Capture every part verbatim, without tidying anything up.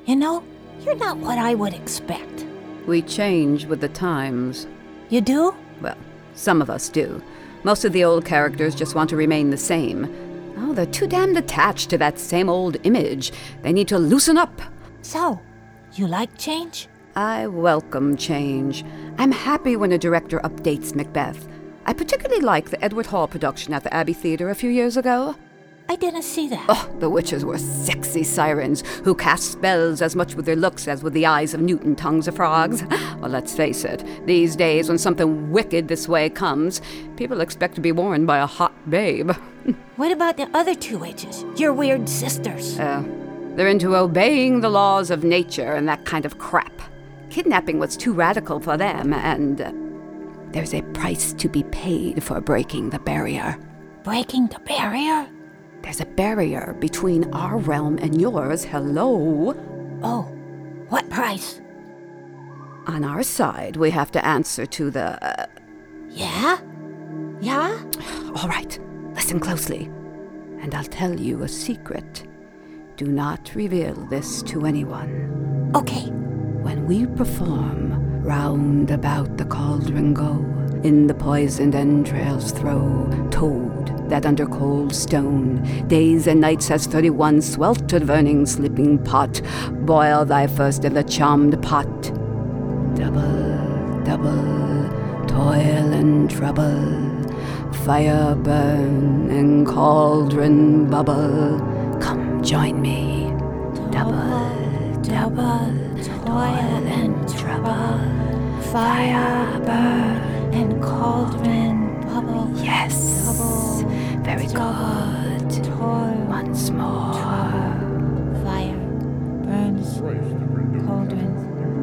You know, you're not what I would expect. We change with the times. You do? Well, some of us do. Most of the old characters just want to remain the same. Oh, they're too damned attached to that same old image. They need to loosen up. So, you like change? I welcome change. I'm happy when a director updates Macbeth. I particularly like the Edward Hall production at the Abbey Theatre a few years ago. I didn't see that. Oh, the witches were sexy sirens who cast spells as much with their looks as with the eyes of newt and tongues of frogs. Well, let's face it, these days when something wicked this way comes, people expect to be warned by a hot babe. What about the other two witches? Your weird sisters? Uh, they're into obeying the laws of nature and that kind of crap. Kidnapping was too radical for them, and uh, there's a price to be paid for breaking the barrier. Breaking the barrier? There's a barrier between our realm and yours, hello? Oh, what price? On our side, we have to answer to the... Uh... Yeah? Yeah? All right, listen closely, and I'll tell you a secret. Do not reveal this to anyone. Okay. When we perform, round about the cauldron go, in the poisoned entrails throw, toad, that under cold stone, days and nights has thirty-one sweltered burning sleeping pot, boil thy first in the charmed pot. Double, double, toil and trouble, fire burn and cauldron bubble. Come join me. Double, double, toil and trouble, fire burn and cauldron bubble. Yes, double, very good. Toil, Once more. fire burns, cauldron.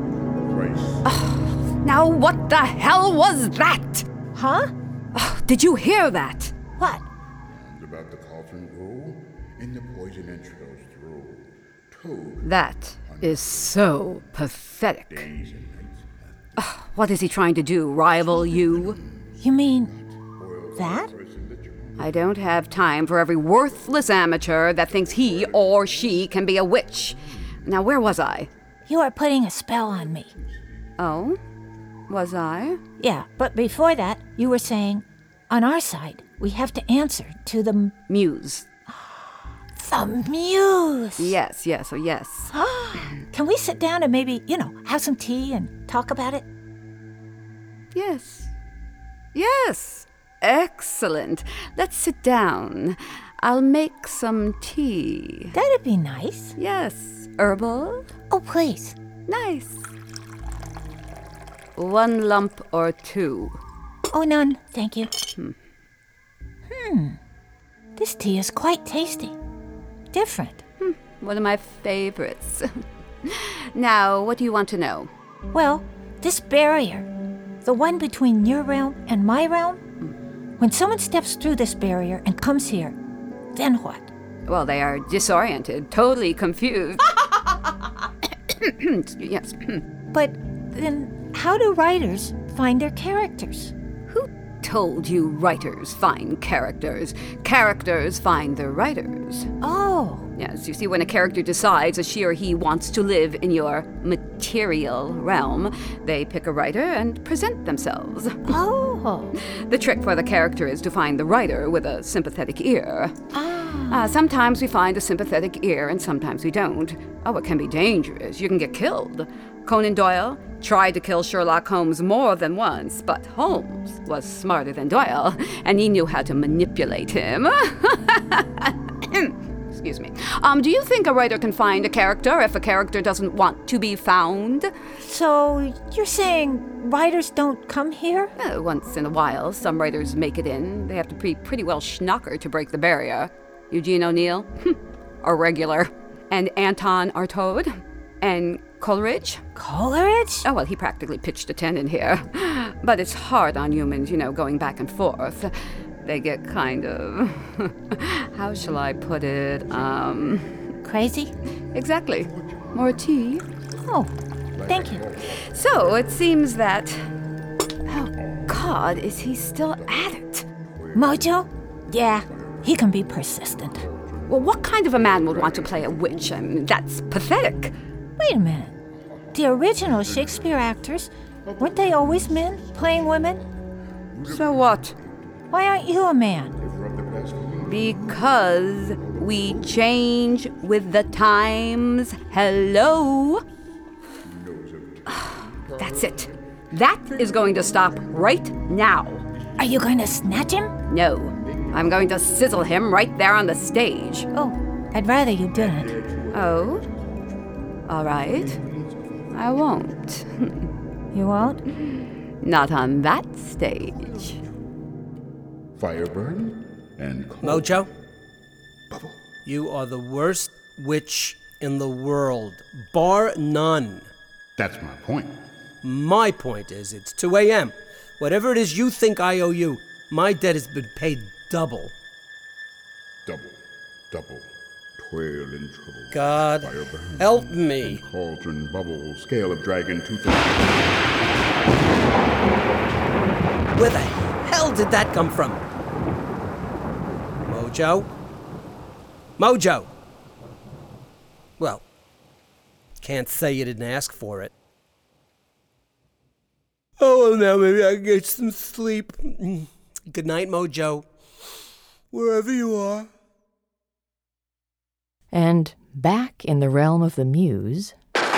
Oh, now what the hell was that? Huh? Oh, did you hear that? What? And about the cauldron go, in the poison entrails throw, toad. That is so pathetic. Days and nights. Oh, what is he trying to do, rival you? You mean that? I don't have time for every worthless amateur that thinks he or she can be a witch. Now, where was I? You are putting a spell on me. Oh? Was I? Yeah, but before that, you were saying, on our side, we have to answer to the... m- Muse. The muse! Yes, yes, oh yes. Can we sit down and maybe, you know, have some tea and talk about it? Yes. Yes. Excellent. Let's sit down. I'll make some tea. That'd be nice. Yes. Herbal? Oh, please. Nice. One lump or two. Oh, none, thank you. Hmm. Hmm. This tea is quite tasty. Different. Hmm. One of my favorites. Now, what do you want to know? Well, this barrier, the one between your realm and my realm, when someone steps through this barrier and comes here, then what? Well, they are disoriented, totally confused. Yes. But then how do writers find their characters? Who told you writers find characters? Characters find their writers. Oh, Yes, you see, when a character decides that she or he wants to live in your material realm, they pick a writer and present themselves. oh, The trick for the character is to find the writer with a sympathetic ear. ah. Uh, sometimes we find a sympathetic ear and sometimes we don't. Oh, it can be dangerous. You can get killed. Conan Doyle tried to kill Sherlock Holmes more than once, but Holmes was smarter than Doyle, and he knew how to manipulate him. Excuse me. Um, do you think a writer can find a character if a character doesn't want to be found? So you're saying writers don't come here? Uh, once in a while, some writers make it in. They have to be pretty well schnocker to break the barrier. Eugene O'Neill, a regular. And Anton Artaud. And Coleridge. Coleridge? Oh, well, he practically pitched a tent in here. But it's hard on humans, you know, going back and forth. They get kind of... how shall I put it? Um... Crazy? Exactly. More tea? Oh, thank you. So, it seems that... Oh, God, is he still at it? Mojo? Yeah, he can be persistent. Well, what kind of a man would want to play a witch? I mean, that's pathetic. Wait a minute. The original Shakespeare actors, weren't they always men playing women? So what? Why aren't you a man? Because we change with the times. Hello? That's it. That is going to stop right now. Are you going to snatch him? No. I'm going to sizzle him right there on the stage. Oh, I'd rather you didn't. Oh? All right. I won't. You won't? Not on that stage. Fireburn and cold. Mojo, Bubble. you are the worst witch in the world, bar none. That's my point. My point is, it's two a.m. Whatever it is you think I owe you, my debt has been paid double. Double, double, toil and trouble. God, Fireburn help me. and cauldron bubble, scale of dragon, tooth of... Where the hell did that come from? Mojo? Mojo! Well, can't say you didn't ask for it. Oh, well, now maybe I can get some sleep. Good night, Mojo. Wherever you are. And back in the realm of the muse...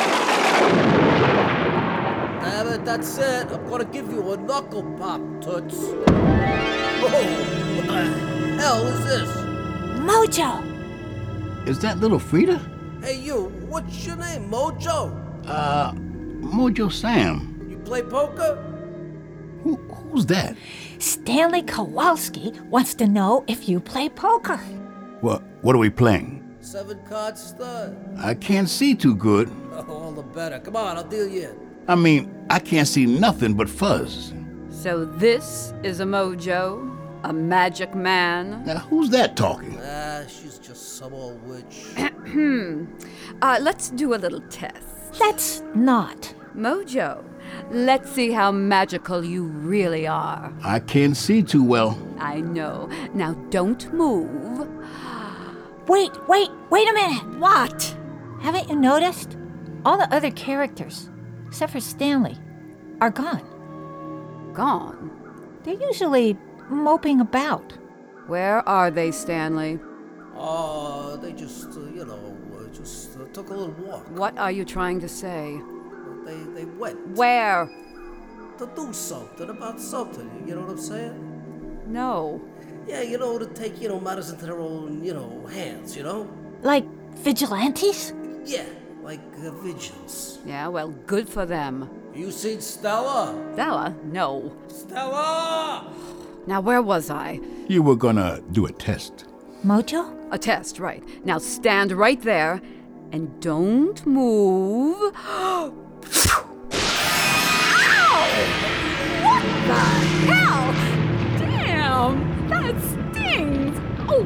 Damn it, that's it. I'm gonna give you a knuckle pop, Toots. Whoa, what the hell is this? Mojo! Is that little Frida? Hey, you, what's your name, Mojo? Uh, Mojo Sam. You play poker? Who, who's that? Stanley Kowalski wants to know if you play poker. What, what are we playing? Seven card stud. I can't see too good. Oh, all the better. Come on, I'll deal you in. I mean, I can't see nothing but fuzz. So this is a mojo? A magic man? Now, who's that talking? Ah, she's just some old witch. Uh, let's do a little test. Let's not. Mojo, let's see how magical you really are. I can't see too well. I know. Now don't move. Wait, wait, wait a minute. What? Haven't you noticed? All the other characters, except for Stanley, are gone. Gone? They're usually moping about. Where are they, Stanley? Oh, they just, uh, you know, uh, just uh, took a little walk. What are you trying to say? They, they went Where? to do something about something. You know what I'm saying? No. Yeah, you know, to take, you know, matters into their own, you know, hands, you know? Like vigilantes? Yeah, like uh, vigilance. Yeah, well, good for them. You seen Stella? Stella? No. Stella! Now, where was I? You were gonna do a test. Mojo? A test, right. Now stand right there and don't move. Ow! What the hell? Damn! That stings! Oh!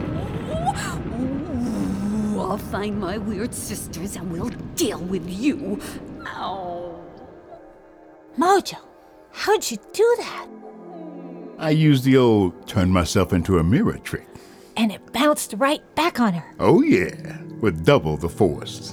Ooh, I'll find my weird sisters and we'll deal with you. Ow! Mojo, how'd you do that? I used the old turn myself into a mirror trick. And it bounced right back on her. Oh yeah, with double the force.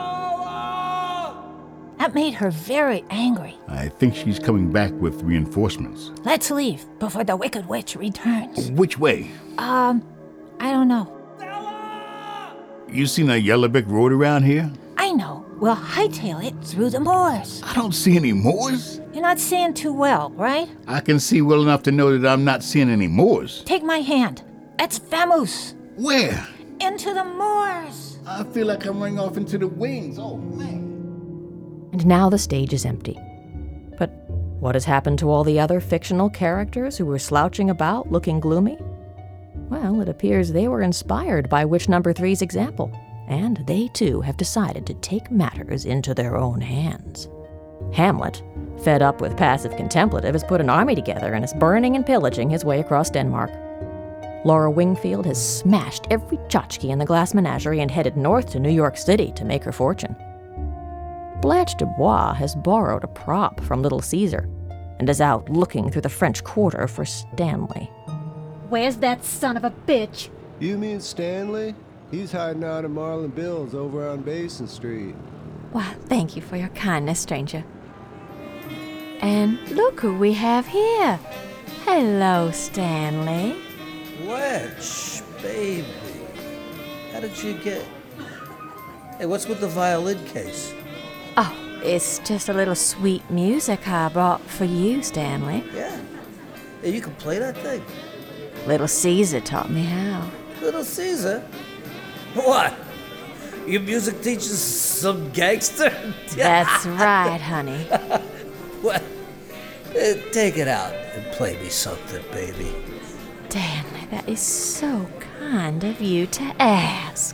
That made her very angry. I think she's coming back with reinforcements. Let's leave before the Wicked Witch returns. Which way? Um, I don't know. You seen a yellow brick road around here? I know. We'll hightail it through the moors. I don't see any Moors. You're not seeing too well, right? I can see well enough to know that I'm not seeing any Moors. Take my hand. That's Vamoose. Where? Into the moors. I feel like I'm running off into the wings. Oh, man. And now the stage is empty. But what has happened to all the other fictional characters who were slouching about, looking gloomy? Well, it appears they were inspired by Witch Number Three's example, and they too have decided to take matters into their own hands. Hamlet, fed up with passive contemplative, has put an army together and is burning and pillaging his way across Denmark. Laura Wingfield has smashed every tchotchke in the Glass Menagerie and headed north to New York City to make her fortune. Blanche Dubois has borrowed a prop from Little Caesar and is out looking through the French Quarter for Stanley. Where's that son of a bitch? You mean Stanley? He's hiding out at Marlin Bill's over on Basin Street. Well, thank you for your kindness, stranger. And look who we have here. Hello, Stanley. Wedge, baby. How did you get... Hey, what's with the violin case? Oh, it's just a little sweet music I brought for you, Stanley. Yeah. Hey, you can play that thing. Little Caesar taught me how. Little Caesar? What? Your music teacher's some gangster? That's right, honey. What? Uh, take it out and play me something, baby. Stanley, that is so kind of you to ask.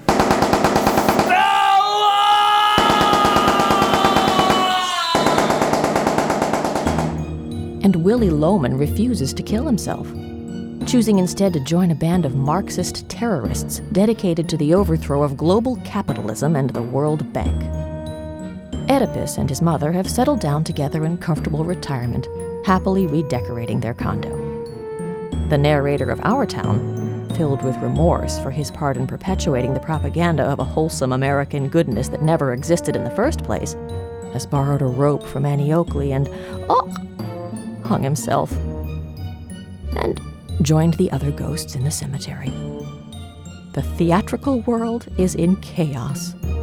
And Willie Loman refuses to kill himself, choosing instead to join a band of Marxist terrorists dedicated to the overthrow of global capitalism and the World Bank. Oedipus and his mother have settled down together in comfortable retirement, happily redecorating their condo. The narrator of our town, filled with remorse for his part in perpetuating the propaganda of a wholesome American goodness that never existed in the first place, has borrowed a rope from Annie Oakley and, oh, hung himself, and joined the other ghosts in the cemetery. The theatrical world is in chaos.